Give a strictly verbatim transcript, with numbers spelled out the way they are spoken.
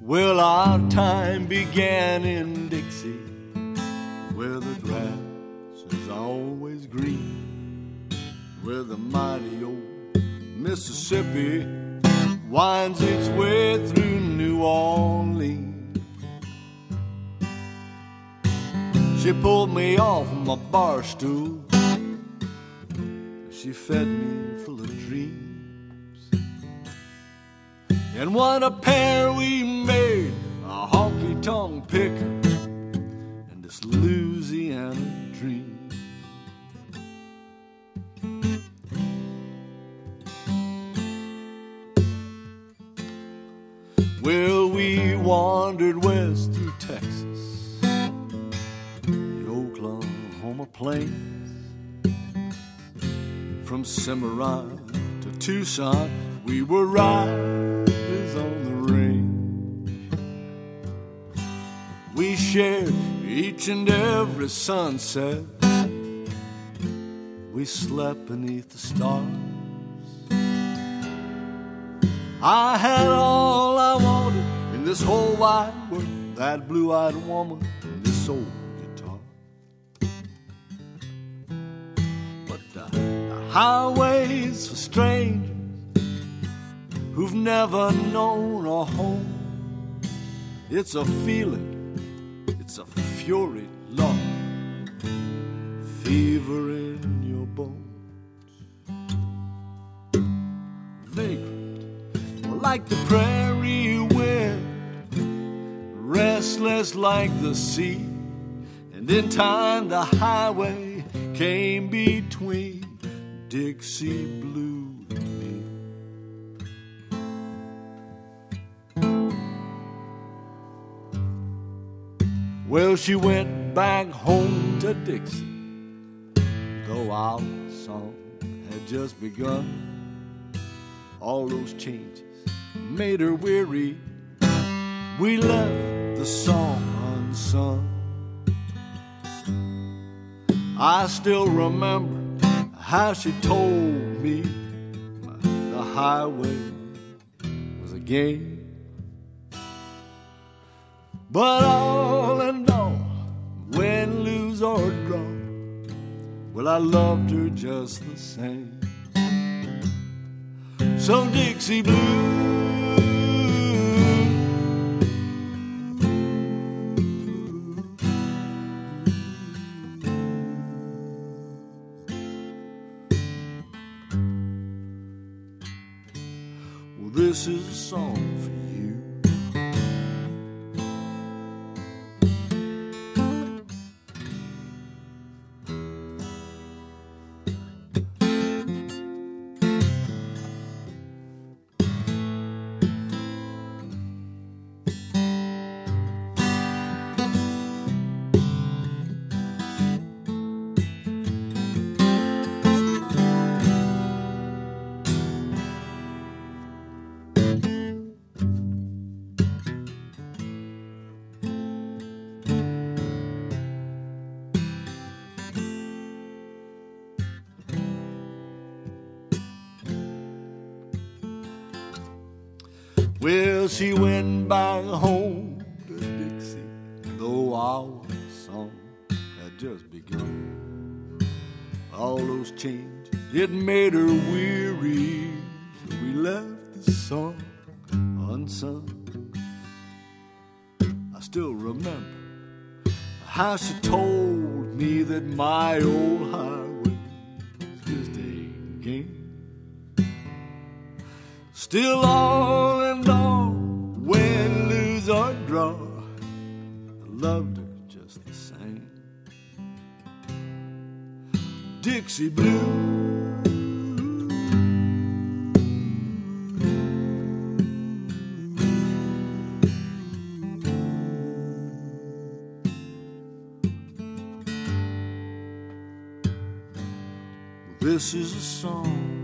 Well, our time began in Dixie, where the grass is always green, where the mighty old Mississippi winds its way through New Orleans. She pulled me off my bar stool, she fed me full of dreams. And what a pair we made, a honky-tonk picker and this Louisiana dream. Well, we wandered west through Texas, the Oklahoma plains, from Cimarron to Tucson. We were riders on the range. We shared each and every sunset. We slept beneath the stars. I had all I wanted in this whole wide world, that blue-eyed woman and this old guitar. But the, the highways for strangers who've never known a home. It's a feeling, it's a fury, love, fever in your bones. Vagrant, like the prairie wind, restless like the sea. And in time the highway came between Dixie Blue. Well, she went back home to Dixie, though our song had just begun. All those changes made her weary. We left the song unsung. I still remember how she told me the highway was a game. But all in all, win, lose, or draw, well, I loved her just the same. So Dixie Blue, well, this is a song for you. Well, she went back home to Dixie, though our song had just begun. All those changes, it made her weary, so we left the song unsung. I still remember how she told me that my old highway was just a game. Still all in all, win, lose, or draw, I loved her just the same. Dixie Blue, this is a song